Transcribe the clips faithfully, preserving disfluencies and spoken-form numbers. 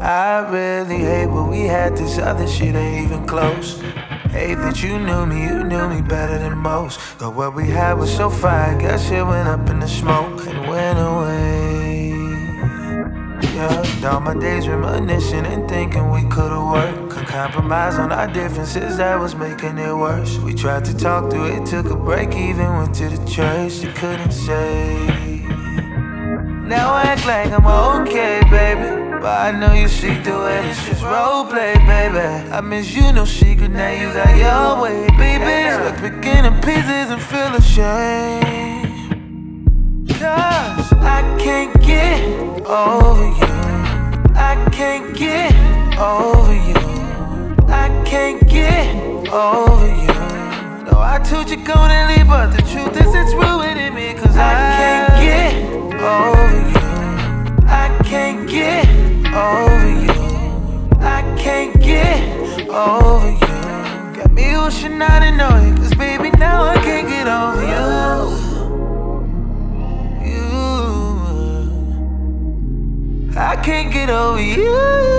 I really hate what we had, this other shit ain't even close. Hate that you knew me, you knew me better than most. But what we had was so fire, guess it went up in the smoke and went away. Yeah, all my days reminiscing and thinking we could've worked. Could compromise on our differences, that was making it worse. We tried to talk through it, took a break, even went to the church. You couldn't say. Now I act like I'm okay, baby, but I know you see through it, it's just roleplay, baby. I miss you, no secret, now you got your way, baby. Stuck picking up pieces and feel ashamed, cause I can't get over you. I can't get over you. I can't get over you. No, I told you gonna leave, but the truth is it's ruining me, cause I, I can't get over you. I can't get over you. I can't get over you. Got me wishing I didn't know you, cause baby now I can't get over you. You, I can't get over you.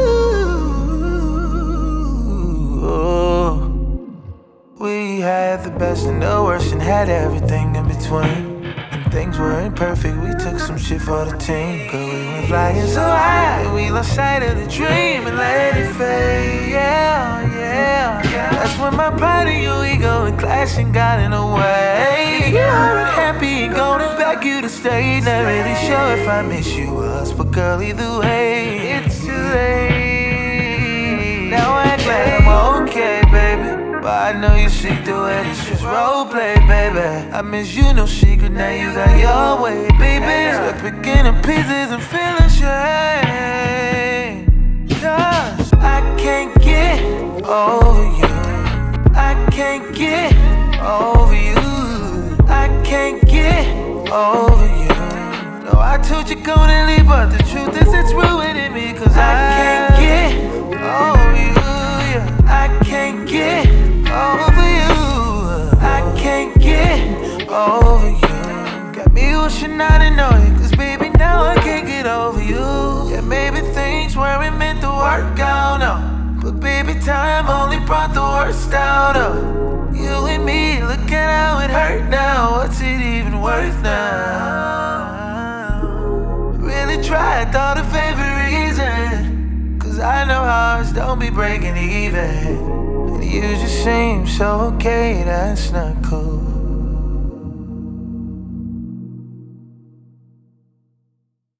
We had the best and the worst and had everything in between. Things weren't perfect, we took some shit for the team. Girl, we went flying so high, and we lost sight of the dream and let it fade. Yeah, yeah, yeah. That's when my pride and your ego and clashing got in the way. You weren't happy and gonna beg you to stay. Not really sure if I miss you us, but girl, either way, it's too late. Now I act like I'm okay, baby, but I know you see through it, it's just roleplay, baby. I miss you, no secret, now you got your way, baby. Stuck picking up pieces and feeling shame, cause I can't get over you. I can't get over you. I can't get over you. No, I told you gonna leave, but the truth is it's ruining me, cause I, I can't get over you. Yeah, I can't get over you. I can't get over you. Got me wishing I didn't know you, cause baby now I can't get over you. Yeah, maybe things weren't meant to work out, no, but baby time only brought the worst out of you and me. Look at how it hurt now, what's it even worth now? Really tried, thought of every reason, cause I know hearts don't be breaking even. You just seem so okay, that's not cool.